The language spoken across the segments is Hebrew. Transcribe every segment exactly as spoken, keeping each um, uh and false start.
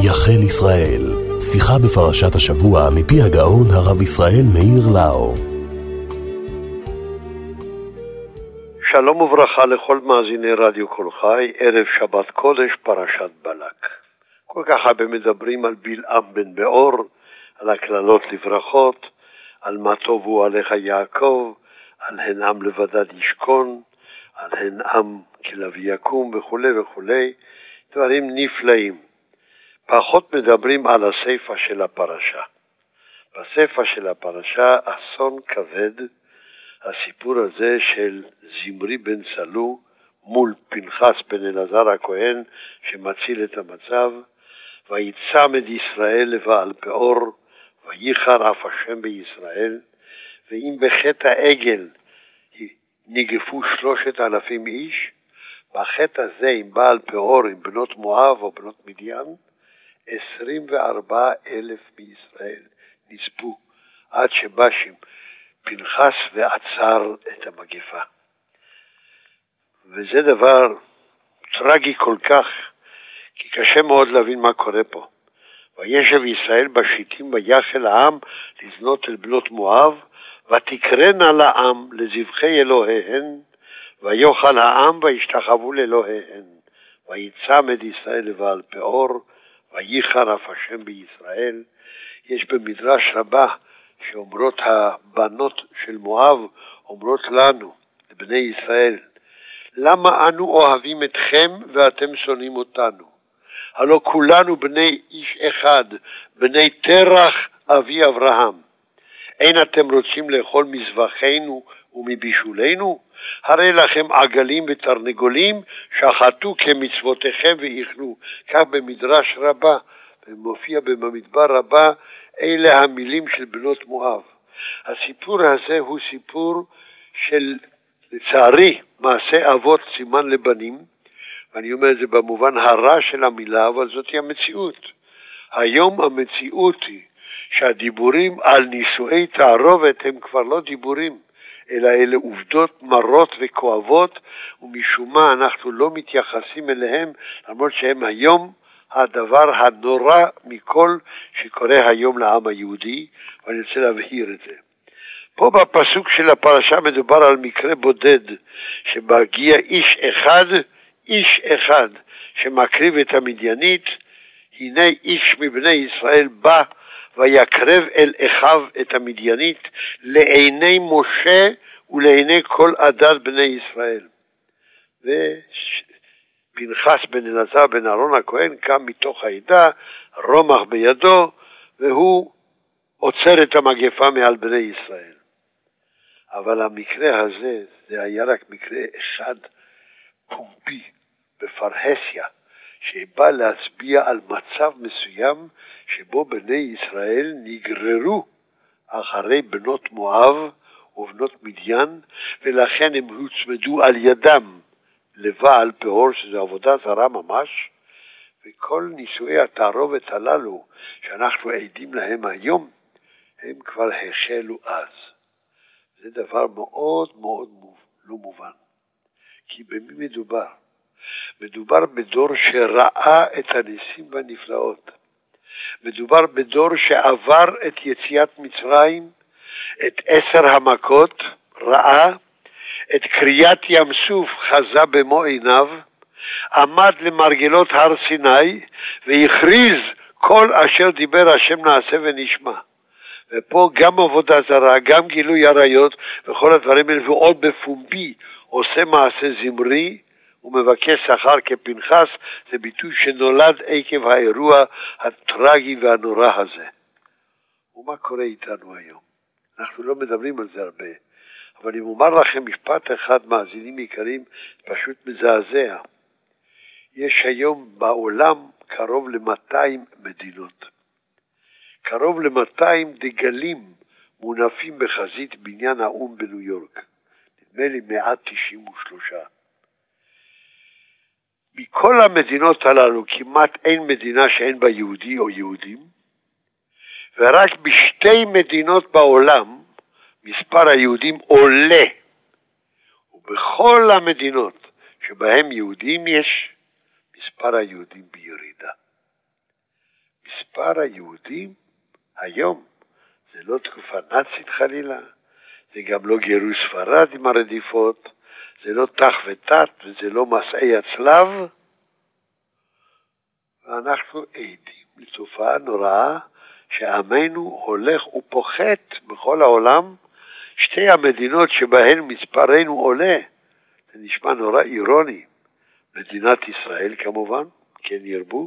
יחל ישראל, שיחה בפרשת השבוע מפי הגאון הרב ישראל מאיר לאו. שלום וברכה לכל מאזיני רדיו כל חי, ערב שבת קודש פרשת בלק. כל כך הרבה מדברים על בלעם בן באור, על הכללות לברכות, על מה טובו עליך יעקב, על הן עם לבדד ישכון, על הן עם כלביא יקום וכו' וכו', דברים נפלאים. פחות מדברים על הספר של הפרשה. בספר של הפרשה אסון כבד, הסיפור הזה של זמרי בן סלו מול פנחס בן אלעזר הכהן שמציל את המצב, ויצמד ישראל לבעל פאור, וייחר אף השם בישראל, ואם בחטא העגל ניגפו שלושת אלפים איש, בחטא הזה עם בעל פאור, עם בנות מואב או בנות מדיין, עשרים וארבעה אלף מישראל נספו, עד שבא פנחס ועצר את המגפה. וזה דבר טרגי כל כך, כי קשה מאוד להבין מה קורה פה. וישב ישראל בשיטים ויחל העם לזנות אל בנות מואב, ותקרנה לעם לזבחי אלוהיהן, ויאכל העם וישתחוו לאלוהיהן. ויצמד ישראל לבעל פאור, וייחר אף השם בישראל. יש במדרש רבה שאומרות הבנות של מואב, אומרות לנו, לבני ישראל, למה אנו אוהבים אתכם ואתם שונאים אותנו? הלא כולנו בני איש אחד, בני תרח אבי אברהם. אין אתם רוצים לאכול מזבחינו ומבישולנו? הרי לכם עגלים ותרנגולים, שחטו כמצוותיכם ואיכלו. כך במדרש רבה, ומופיע במדבר רבה, אלה המילים של בנות מואב. הסיפור הזה הוא סיפור של, לצערי, מעשה אבות סימן לבנים, ואני אומר את זה במובן הרע של המילה, אבל זאת היא המציאות. היום המציאות היא שהדיבורים על נישואי תערובת הם כבר לא דיבורים, אלא אלה עובדות מרות וכואבות, ומשום מה אנחנו לא מתייחסים אליהם, למרות שהם היום הדבר הנורא מכל שקורה היום לעם היהודי, ואני רוצה להבהיר את זה. פה בפסוק של הפרשה מדובר על מקרה בודד, שמגיע איש אחד, איש אחד, שמקריב את המדיינית. הנה איש מבני ישראל בא, ויקרב אל אחיו את המדיינית, לעיני משה ולעיני כל עדת בני ישראל. ופנחס בן אלעזר בן אהרון הכהן קם מתוך העדה, רומח בידו, והוא עוצר את המגפה מעל בני ישראל. אבל המקרה הזה, זה היה רק מקרה אחד פומבי בפרהסיה, שבא להצביע על מצב מסוים שבו בני ישראל נגררו אחרי בנות מואב ובנות מדיין, ולכן הם הוצמדו על ידם לבעל פאור, שזה עבודה זרה ממש, וכל נישואי התערובת הללו שאנחנו עדים להם היום, הם כבר החלו אז. זה דבר מאוד מאוד לא מובן. כי במי מדובר? מדובר בדור שראה את הניסים והנפלאות. מדובר בדור שעבר את יציאת מצרים, את עשר המכות, ראה, את קריאת ים סוף חזה במו עיניו, עמד למרגלות הר סיני, והכריז כל אשר דיבר השם נעשה ונשמע. ופה גם עבודה זרה, גם גילוי עריות, וכל הדברים האלה, ועוד בפומבי, עושה מעשה זמרי, ומבקש שכר כפנחס. זה ביטוי שנולד עקב האירוע הטרגי והנורא הזה. ומה קורה איתנו היום? אנחנו לא מדברים על זה הרבה, אבל אם אומר לכם משפט אחד, מאזינים יקרים, פשוט מזעזע. יש היום בעולם קרוב ל-מאתיים מדינות. קרוב ל-מאתיים דגלים מונפים בחזית בניין האום בניו יורק. נדמה לי מאה תשעים ושלוש. מכל המדינות הללו כמעט אין מדינה שאין בה יהודי או יהודים, ורק בשתי מדינות בעולם מספר היהודים עולה, ובכל המדינות שבהם יהודים יש, מספר היהודים בירידה. מספר היהודים היום, זה לא תקופה נאצית חלילה, זה גם לא גירוש ספרד עם הרדיפות, זה לא תח ותת וזה לא מסעי הצלב, ואנחנו עדים לתופעה נוראה שעמנו הולך ופוחת בכל העולם. שתי המדינות שבהן מספרנו עולה, זה נשמע נורא אירוני, מדינת ישראל כמובן, כן ירבו,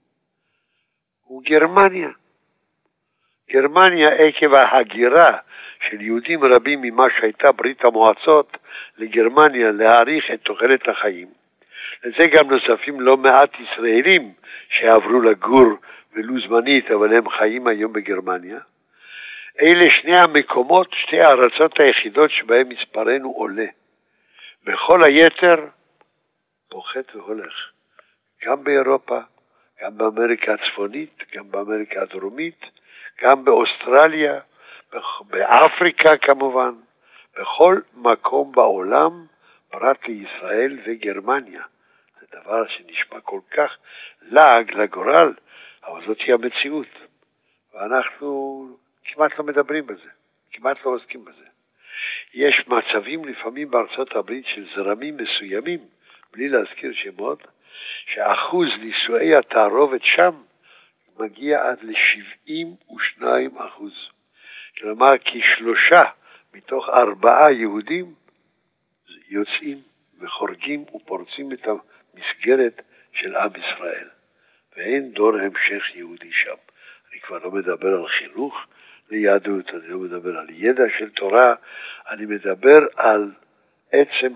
וגרמניה. גרמניה עקב ההגירה של יהודים רבים ממה שהייתה ברית המועצות לגרמניה להאריך את תוחלת החיים. לזה גם נוספים לא מעט ישראלים שעברו לגור ולו זמנית, אבל הם חיים היום בגרמניה. אלה שני המקומות, שתי הארצות היחידות שבהם מספרנו עולה. בכל היתר פוחת והולך. גם באירופה, גם באמריקה הצפונית, גם באמריקה הדרומית, גם באוסטרליה, באפריקה כמובן, בכל מקום בעולם, פרט לישראל וגרמניה. זה דבר שנשמע כל כך לעג לגורל, אבל זאת היא המציאות. ואנחנו כמעט לא מדברים בזה, כמעט לא עוסקים בזה. יש מצבים לפעמים בארצות הברית של זרמים מסוימים, בלי להזכיר שמות, שאחוז נישואי התערובת שם מגיע עד ל-שבעים ושניים אחוז. כלומר, כשלושה מתוך ארבעה יהודים יוצאים וחורגים ופורצים את המסגרת של עם ישראל. ואין דור המשך יהודי שם. אני כבר לא מדבר על חינוך ליהדות, אני לא מדבר על ידע של תורה, אני מדבר על עצם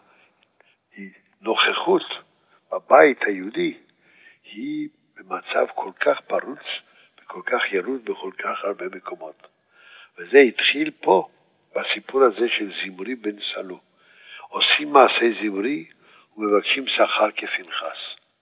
הנוכחות בבית היהודי, היא במצב כל כך פרוץ וכל כך ירוד בכל כך הרבה מקומות. וזה התחיל פה, בסיפור הזה של זמרי בן סלו. עושים מעשה זמרי ומבקשים שכר כפנחס.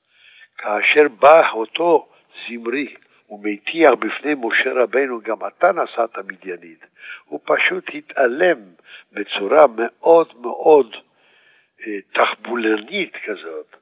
כאשר בא אותו זמרי ומטיח בפני משה רבנו, גם אתה נסעת מדיינית, הוא פשוט התעלם בצורה מאוד מאוד אה, תחבולנית כזאת.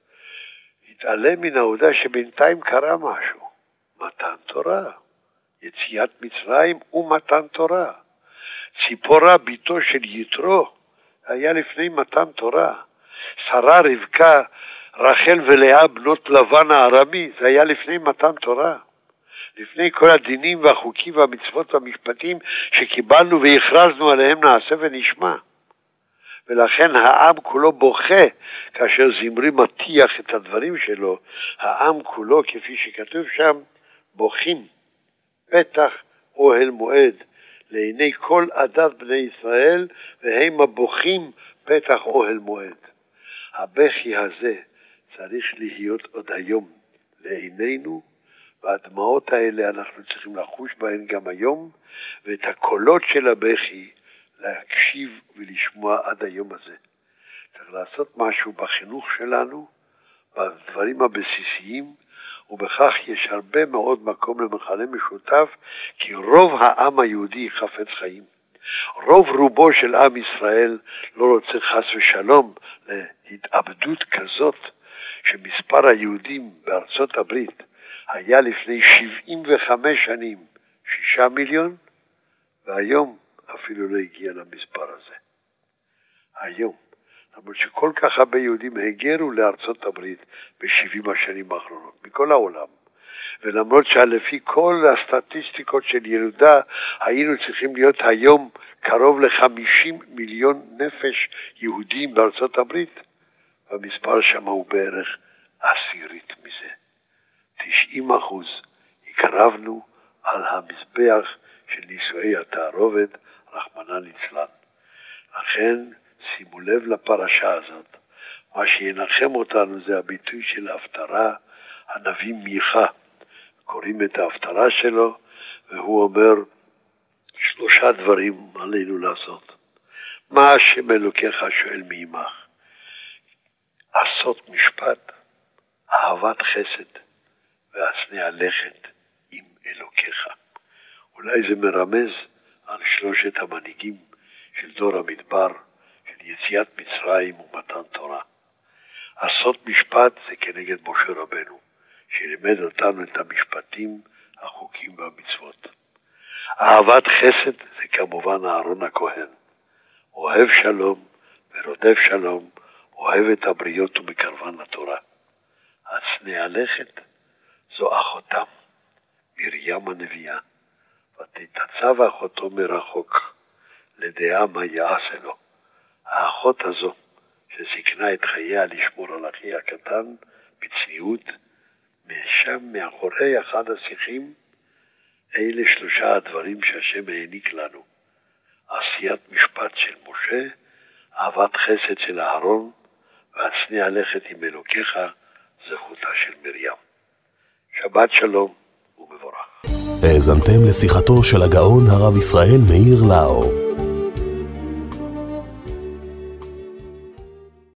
התעלם מן העובדה שבינתיים קרה משהו. מתן תורה. יציאת מצרים ומתן תורה. ציפורה ביתו של יתרו היה לפני מתן תורה. שרה רבקה, רחל ולאה בנות לבן הארמי, זה היה לפני מתן תורה. לפני כל הדינים והחוקים והמצוות והמשפטים שקיבלנו והכרזנו עליהם נעשה ונשמע. ולכן העם כולו בוכה כאשר זמרי מטיח את הדברים שלו. העם כולו, כפי שכתוב שם, בוכים פתח אוהל מועד לעיני כל עדת בני ישראל, והם הבוכים פתח אוהל מועד. הבכי הזה צריך להיות עוד היום לעינינו, והדמעות האלה אנחנו צריכים לחוש בהן גם היום, ואת הקולות של הבכי להקשיב ולשמוע עד היום הזה. צריך לעשות משהו בחינוך שלנו, בדברים הבסיסיים, ובכך יש הרבה מאוד מקום למכנה משותף, כי רוב העם היהודי חפץ חיים. רוב רובו של עם ישראל לא רוצה חס ושלום להתאבדות כזאת, שמספר היהודים בארצות הברית היה לפני שבעים וחמש שנים שישה מיליון, והיום אפילו לא הגיע למספר הזה. היום, למרות שכל כך הרבה יהודים הגרו לארצות הברית ב-שבעים השנים האחרונות, מכל העולם, ולמרות שלפי כל הסטטיסטיקות של ילודה, היינו צריכים להיות היום קרוב ל-חמישים מיליון נפש יהודים בארצות הברית, והמספר שם הוא בערך עשירית מזה. תשעים אחוז הקרבנו על המזבח של נישואי התערובת, רחמנא ליצלן. לכן שימו לב לפרשה הזאת. מה שינחם אותנו זה הביטוי של ההפטרה, הנביא מיכה. קוראים את ההפטרה שלו, והוא אומר שלושה דברים עלינו לעשות. מה השם אלוקיך שואל מעמך? עשות משפט, אהבת חסד, והצנע לכת עם אלוקיך. אולי זה מרמז על שלושת המנהיגים של דור המדבר, של יציאת מצרים ומתן תורה. עשות משפט זה כנגד משה רבנו, שלימד אותנו את המשפטים החוקים והמצוות. אהבת חסד זה כמובן אהרון הכהן. אוהב שלום ורודף שלום, אוהב את הבריות ומקרבן לתורה. הצנע לכת זו אחותם, מרים הנביאה, ותתצב אחותו מרחוק, לדעה מה יעשה לו. האחות הזו, שסיכנה את חייה לשמור על אחי הקטן בצניעות, משם מאחורי אחד השיחים, אלה שלושה הדברים שהשם העניק לנו. עשיית משפט של משה, אהבת חסד של אהרון, והצנע לכת עם אלוקיך, זכותה של מרים. שבת שלום ומבורך. האזנתם לשיחתו של הגאון הרב ישראל מאיר לאו.